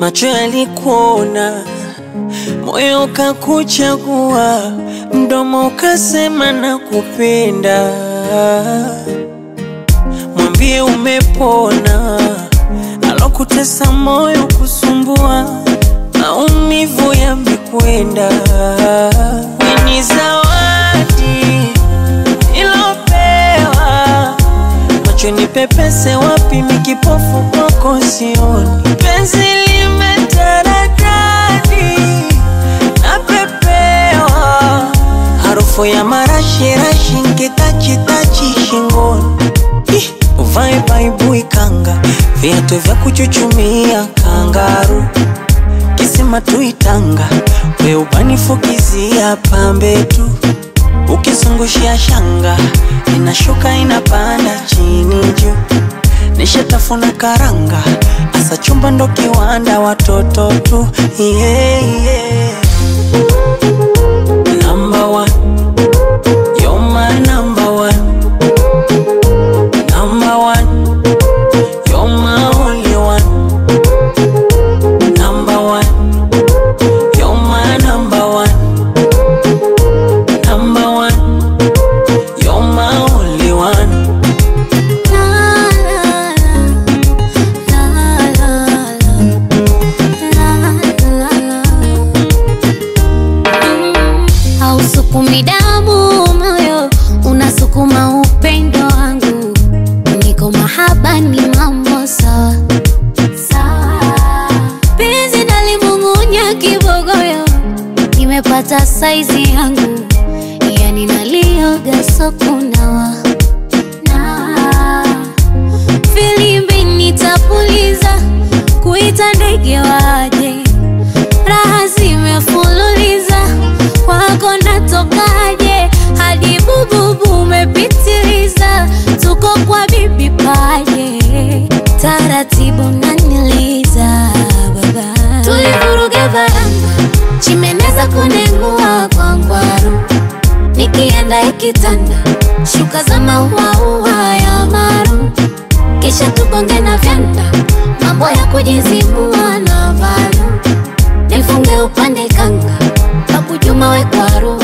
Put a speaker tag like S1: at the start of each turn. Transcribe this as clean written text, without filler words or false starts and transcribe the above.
S1: Macho yalikuona, moyo ukakuchagua, mdomo ukasema nakupenda. Mwambie umepona, alokutesa moyo kusumbua, maumivu yamekwenda. Ni zawadi ilopewa, macho nipepese wapi mikipofu kwako sioni. Penzi limetaradadi napepewa, harufu ya marashi nkitachitachi shingoni. Uvae baibui kanga, viatu vya kuchuchumia kangaru, kisima tuitanga, we ubanifukizia pambe tu. Ukizungushia shanga, inashuka inapanda chini juu. Nishatafuna karanga, asa chumba ndo kiwanda watoto tu. Yeah, yeah. Number one, you're my number one. Number one, you're my only one. Number one, you're my number one. Number one, you're my only one.
S2: Hausukumi damu moyo, unasukuma upendo wangu. Niko mahaba ni mambo sawa sawa. Penzi nalimung'unya kibogoyo, nimepata saizi yangu. Yani nalioga sokunawa filimbi nitapuliza, kuita ndege waje. Raha zimefululiza, kwako natokaje? Hadi bububu umepitiliza, tuko kwa bibi paje. Taratibu naniliza baba, tulivuruge varanga, chimeneza kunengua kwa ngwaru. Nikienda ikitanda, shuka za maua ya maru. Kisha tukonge na vyanda, mambo ya kujizibua na valu. Nifunge upande kanga, Babu Juma we kwaru.